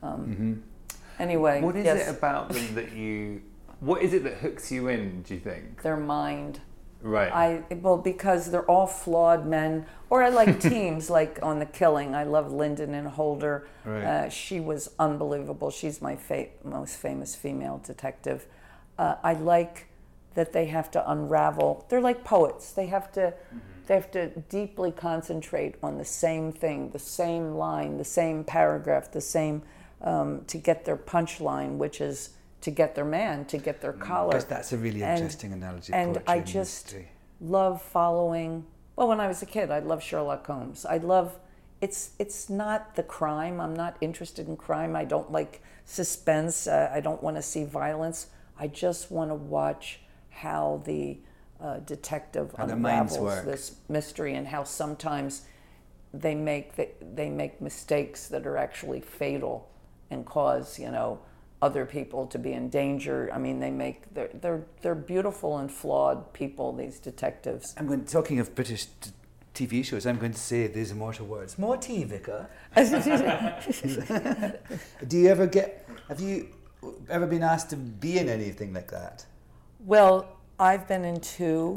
Anyway, what is it about them what is it that hooks you in, do you think? Their mind. Right. Because they're all flawed men. Or I like teams, like on The Killing. I love Lyndon and Holder. Right. She was unbelievable. She's my most famous female detective. I like that they have to unravel. They're like poets. They have to deeply concentrate on the same thing, the same line, the same paragraph, the same... to get their punchline, which is to get their man, to get their collar. Because that's a really interesting analogy. And I just love following. Well, when I was a kid, I loved Sherlock Holmes. It's not the crime. I'm not interested in crime. I don't like suspense. I don't want to see violence. I just want to watch how the detective unravels this mystery, and how sometimes they make mistakes that are actually fatal and cause other people to be in danger. I mean, they're beautiful and flawed people, these detectives. Talking of British TV shows, I'm going to say these immortal words. More tea, Vicar. Have you ever been asked to be in anything like that? Well, I've been in two.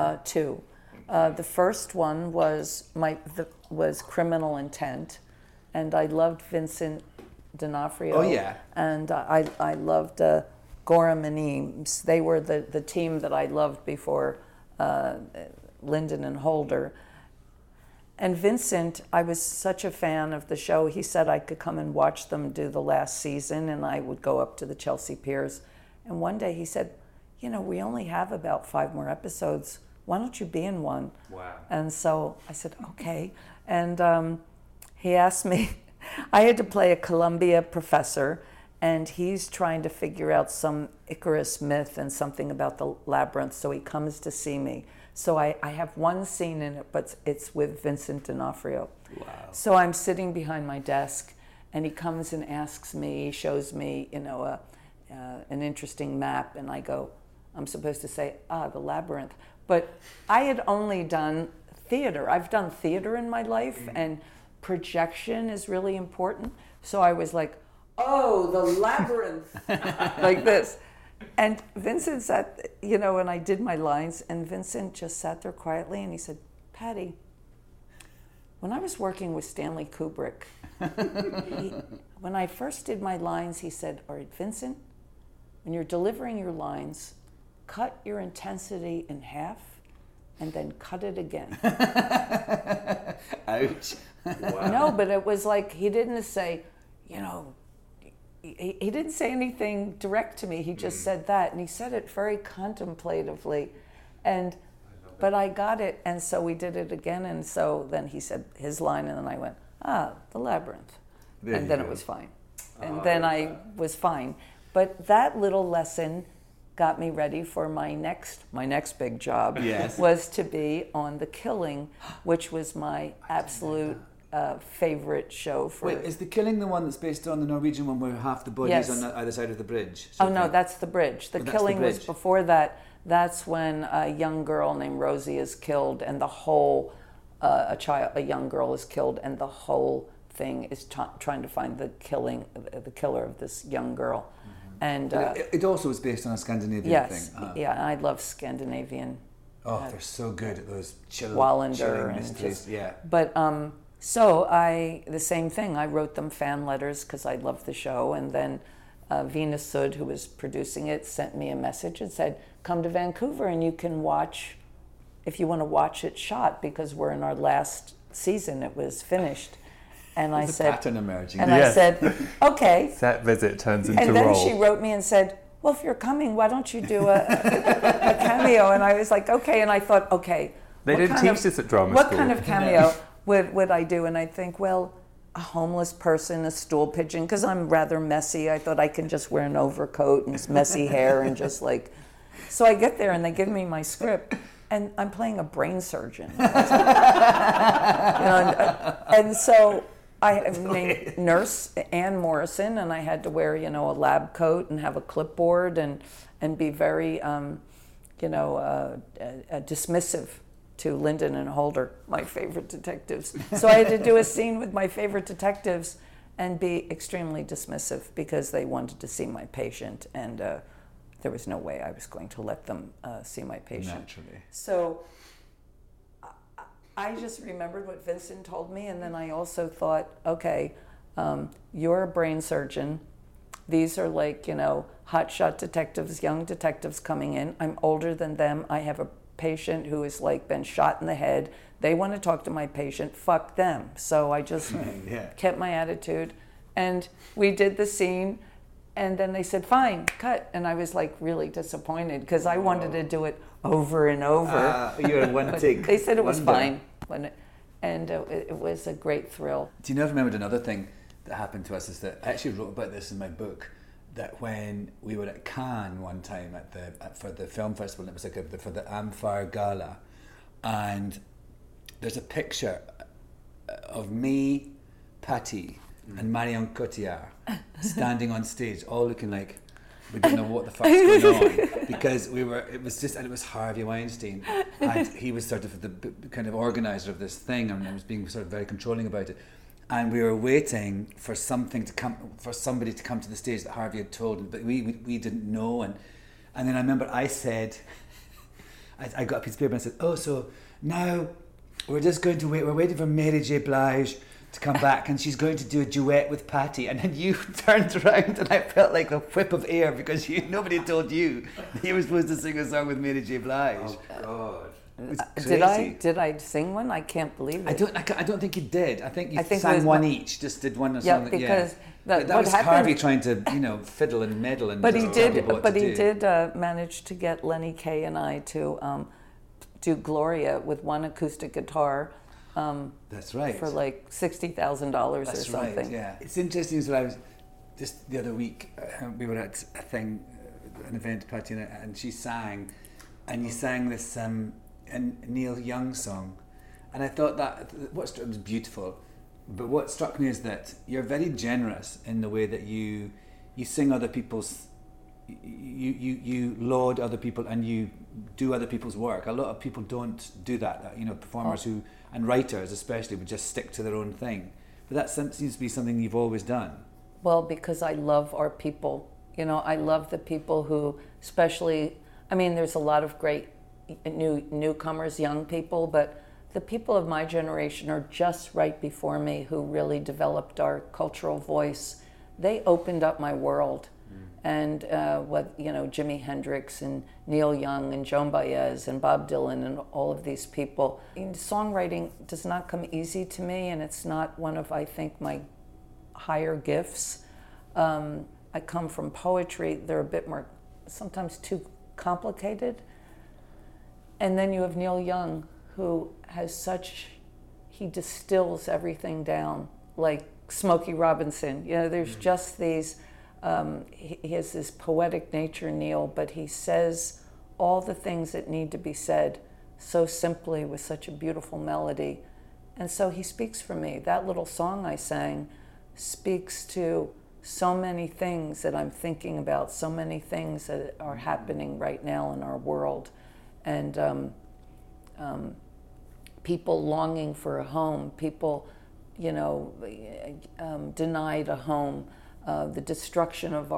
The first one was Criminal Intent, and I loved Vincent D'Onofrio. Oh, yeah. And I loved Gorham and Eames. They were the team that I loved before Lyndon and Holder. And Vincent, I was such a fan of the show, he said I could come and watch them do the last season, and I would go up to the Chelsea Piers. And one day he said, you know, we only have about 5 more episodes. Why don't you be in one? Wow. And so I said, okay. And he asked me, I had to play a Columbia professor, and he's trying to figure out some Icarus myth and something about the labyrinth, so he comes to see me. So I have one scene in it, but it's with Vincent D'Onofrio. Wow. So I'm sitting behind my desk, and he comes and asks me, he shows me, you know, an interesting map, and I go, I'm supposed to say, the labyrinth. But I had only done theater. I've done theater in my life, and projection is really important. So I was like, oh, the labyrinth, like this. And Vincent sat, you know, and I did my lines, and Vincent just sat there quietly, and he said, Patty, when I was working with Stanley Kubrick, when I first did my lines, he said, all right, Vincent, when you're delivering your lines, cut your intensity in half and then cut it again. Ouch. Wow. No, but it was like, he didn't say, you know, he didn't say anything direct to me. He just said that, and he said it very contemplatively. But I got it, and so we did it again, and so then he said his line, and then I went, the labyrinth. And then it was fine. And then I was fine. But that little lesson got me ready for my next big job. Yes. Was to be on The Killing, which was my absolute favorite show for... Wait, is The Killing the one that's based on the Norwegian one where half the body's Yes. on the either side of the bridge? Oh, no, that's The Bridge. The that's The Killing was Bridge. before that. That's when a young girl named Rosie is killed, and the whole, a young girl is killed, and the whole thing is trying to find the killer of this young girl. And it also was based on a Scandinavian yes, thing. yeah, I love Scandinavian. Oh, they're so good at those Wallander chilling and mysteries. just, yeah. But so the same thing. I wrote them fan letters because I loved the show, and then Venus Sud, who was producing it, sent me a message and said, "Come to Vancouver and you can watch, if you want to watch it shot, because we're in our last season. It was finished." And I said, pattern emerging. and Yes. I said, "Okay." Set visit turns into And then role. she wrote me and said, "Well, if you're coming, why don't you do a cameo?" And I was like, "Okay." And I thought, "Okay." They what didn't kind teach this at drama What school. kind of cameo would I do? And I think, well, a homeless person, a stool pigeon, because I'm rather messy. I thought I can just wear an overcoat and messy hair and just like. So I get there and they give me my script, and I'm playing a brain surgeon. And so I named Nurse Ann Morrison, and I had to wear, a lab coat and have a clipboard and be very, dismissive to Lyndon and Holder, my favorite detectives. So I had to do a scene with my favorite detectives and be extremely dismissive because they wanted to see my patient, and there was no way I was going to let them see my patient. Naturally. So I just remembered what Vincent told me, and then I also thought, okay, you're a brain surgeon. These are like, hotshot detectives, young detectives coming in. I'm older than them. I have a patient who has been shot in the head. They want to talk to my patient. Fuck them. So I just kept my attitude, and we did the scene, and then they said, "Fine, cut." And I was really disappointed because I wanted to do it over and over. You're in one take. They said it was wonder. fine, and it was a great thrill. Do you know, I've remembered another thing that happened to us is that I actually wrote about this in my book, that when we were at Cannes one time for the film festival, and it was for the Amphar Gala, and there's a picture of me, Patty, and Marion Cotillard standing on stage, all looking like we didn't know what the fuck's going on, because it was Harvey Weinstein, and he was sort of the kind of organizer of this thing, and was being sort of very controlling about it. And we were waiting for somebody to come to the stage that Harvey had told, but we didn't know. And then I remember I said, I got a piece of paper and I said, "Oh, so now we're just going to wait. We're waiting for Mary J. Blige to come back, and she's going to do a duet with Patty, and then you turned around, and I felt like a whip of air because nobody told you that you were supposed to sing a song with Mary J. Blige. Oh God! Did I sing one? I can't believe it. I don't think you did. I think you it sang was one each. Just did one or something. Because that was Harvey trying to fiddle and meddle and. But he did manage to get Lenny Kaye and I to do Gloria with one acoustic guitar. That's right. For like $60,000 or something. Right, yeah. It's interesting as well. I was just the other week. We were at an event, Patty, and she sang, and you sang this Neil Young song, and I thought that it was beautiful. But what struck me is that you're very generous in the way that you sing other people's. You laud other people and you do other people's work. A lot of people don't do that. Performers and writers especially would just stick to their own thing. But that seems to be something you've always done. Well, because I love our people. I love the people who, especially. There's a lot of great newcomers, young people, but the people of my generation are just right before me who really developed our cultural voice. They opened up my world. And Jimi Hendrix and Neil Young and Joan Baez and Bob Dylan and all of these people. Songwriting does not come easy to me, and it's not one of, I think, my higher gifts. I come from poetry. They're a bit more, sometimes too complicated. And then you have Neil Young, who has he distills everything down, like Smokey Robinson. There's just these... he has this poetic nature, Neil, but he says all the things that need to be said so simply with such a beautiful melody. And so he speaks for me. That little song I sang speaks to so many things that I'm thinking about, so many things that are happening right now in our world. And people longing for a home, people, denied a home. The destruction of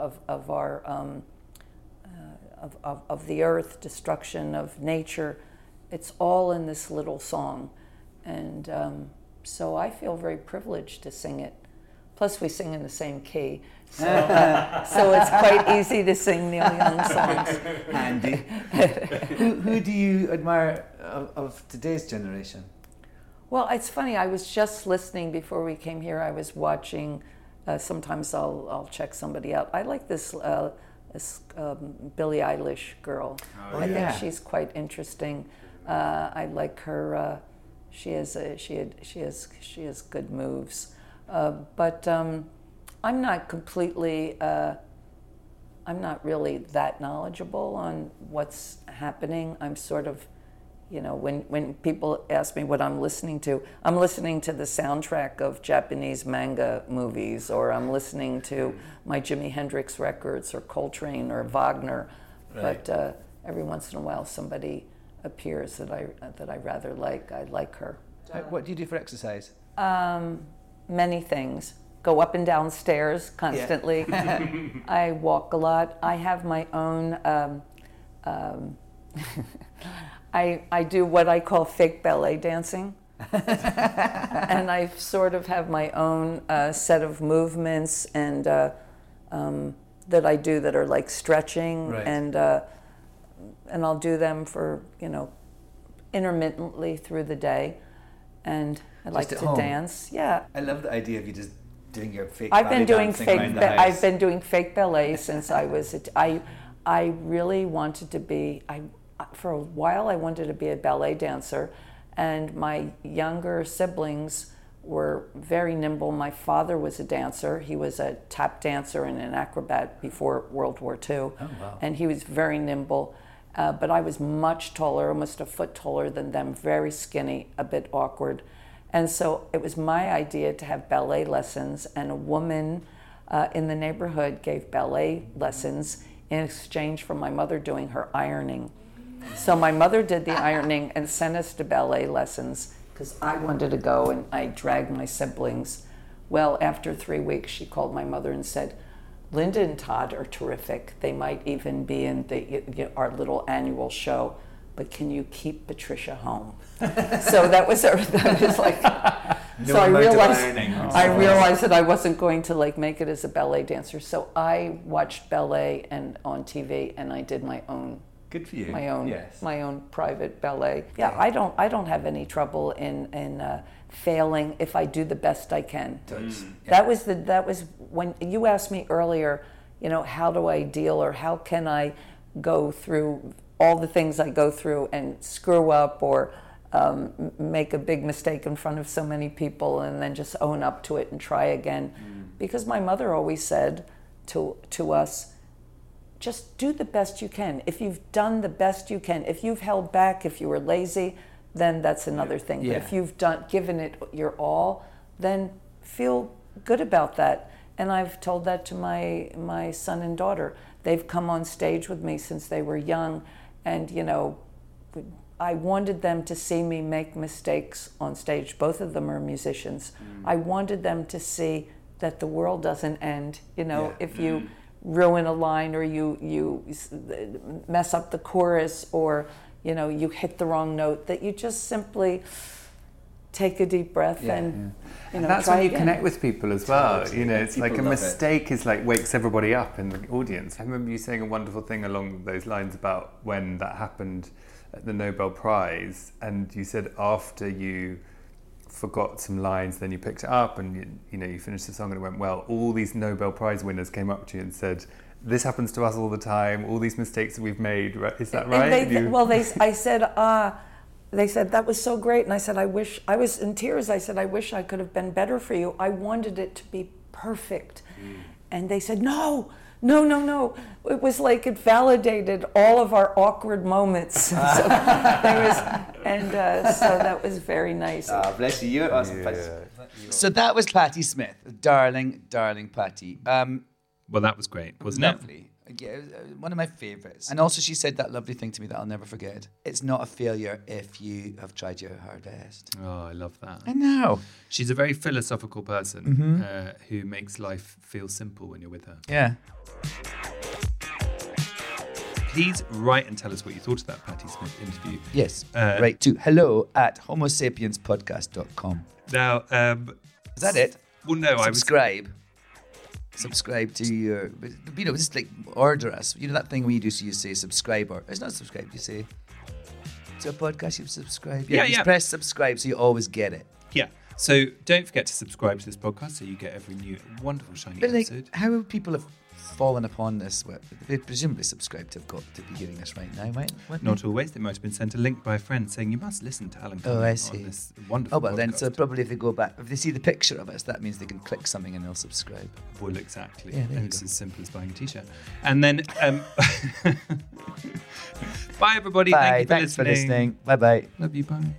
the earth, destruction of nature, it's all in this little song, and so I feel very privileged to sing it. Plus, we sing in the same key, so it's quite easy to sing Neil Young songs. Handy. Who do you admire of today's generation? Well, it's funny. I was just listening before we came here. I was watching. Sometimes I'll check somebody out. I like this Billie Eilish girl. I think she's quite interesting. I like her. She has good moves. But I'm not completely. I'm not really that knowledgeable on what's happening. I'm sort of. When people ask me what I'm listening to the soundtrack of Japanese manga movies, or I'm listening to my Jimi Hendrix records, or Coltrane, or Wagner. Right. But every once in a while, somebody appears that I rather like. I like her. What do you do for exercise? Many things. Go up and down stairs constantly. Yeah. I walk a lot. I have my own. I do what I call fake ballet dancing. And I sort of have my own set of movements and that I do that are like stretching, right. And I'll do them for, intermittently through the day. And I like to dance. Yeah. I love the idea of you just doing your fake ballet dancing around the house. I've been doing fake ballet since I was I really wanted to be for a while I wanted to be a ballet dancer, and my younger siblings were very nimble. My father was a dancer. He was a tap dancer and an acrobat before World War II. Oh, wow. And he was very nimble. But I was much taller, almost a foot taller than them, very skinny, a bit awkward. And so it was my idea to have ballet lessons, and a woman in the neighborhood gave ballet lessons in exchange for my mother doing her ironing. So my mother did the ironing and sent us to ballet lessons because I wanted to go, and I dragged my siblings. Well, after 3 weeks, she called my mother and said, Linda and Todd are terrific. They might even be in our little annual show, but can you keep Patricia home? So that was like, So I realized that I wasn't going to like make it as a ballet dancer. So I watched ballet and on TV, and I did my own. Good for you. My own private ballet. Yeah, I don't have any trouble in failing if I do the best I can. That was when you asked me earlier, you know, how do I deal, or how can I go through all the things I go through and screw up or make a big mistake in front of so many people and then just own up to it and try again. Because my mother always said to us, just do the best you can. If you've done the best you can, if you've held back, if you were lazy, then that's another thing. Yeah. But if you've given it your all, then feel good about that. And I've told that to my son and daughter. They've come on stage with me since they were young, and you know, I wanted them to see me make mistakes on stage. Both of them are musicians. I wanted them to see that the world doesn't end. You know, if you ruin a line, or you mess up the chorus, or you know, you hit the wrong note, that you just simply take a deep breath and you know, that's try when you again. connect with people as well. You know, it's People like a love mistake is like wakes everybody up in the audience. I remember you saying a wonderful thing along those lines about when that happened at the Nobel Prize, and you said after you forgot some lines, then you picked it up and you know, you finished the song and it went well. All these Nobel Prize winners came up to you and said, this happens to us all the time, all these mistakes that we've made, is that right? They said, that was so great. And I said, I was in tears. I said, I wish I could have been better for you. I wanted it to be perfect. And they said, no. It was like it validated all of our awkward moments. So that was very nice. Oh, bless you. You're awesome, Patty. So that was Patti Smith. Darling Patti. Well, that was great, wasn't it? Lovely. Yeah, it was one of my favourites. And also she said that lovely thing to me that I'll never forget. It's not a failure if you have tried your hard best. Oh, I love that. I know. She's a very philosophical person who makes life feel simple when you're with her. Yeah. Please write and tell us what you thought of that Patti Smith interview. Yes. Write to hello@homosapienspodcast.com. Now, is that it? Well, no, Subscribe to your, you know, just like order us. You know that thing when you say subscribe, or it's not subscribe, you say to a podcast, you subscribe. Yeah. Press subscribe so you always get it. Yeah. So don't forget to subscribe to this podcast so you get every new wonderful shiny episode. How people have fallen upon this? They presumably subscribed to have got to be hearing us right now, right? Not always. They might have been sent a link by a friend saying you must listen to Alan Cumming on this wonderful podcast. Then so probably if they go back, if they see the picture of us, that means they can click something and they'll subscribe. Well, exactly. Yeah, and it's as simple as buying a t-shirt. And then bye everybody. Bye. Thanks for listening. Bye. Love you. Bye.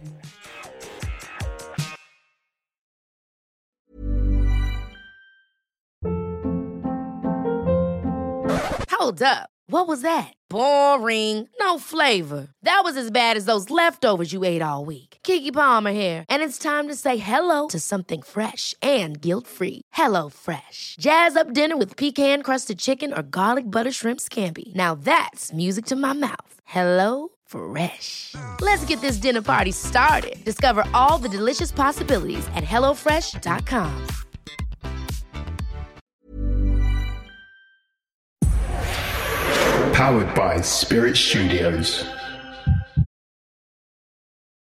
Hold up. What was that? Boring. No flavor. That was as bad as those leftovers you ate all week. Keke Palmer here, and it's time to say hello to something fresh and guilt-free. Hello Fresh. Jazz up dinner with pecan-crusted chicken or garlic butter shrimp scampi. Now that's music to my mouth. Hello Fresh. Let's get this dinner party started. Discover all the delicious possibilities at hellofresh.com. Powered by Spirit Studios.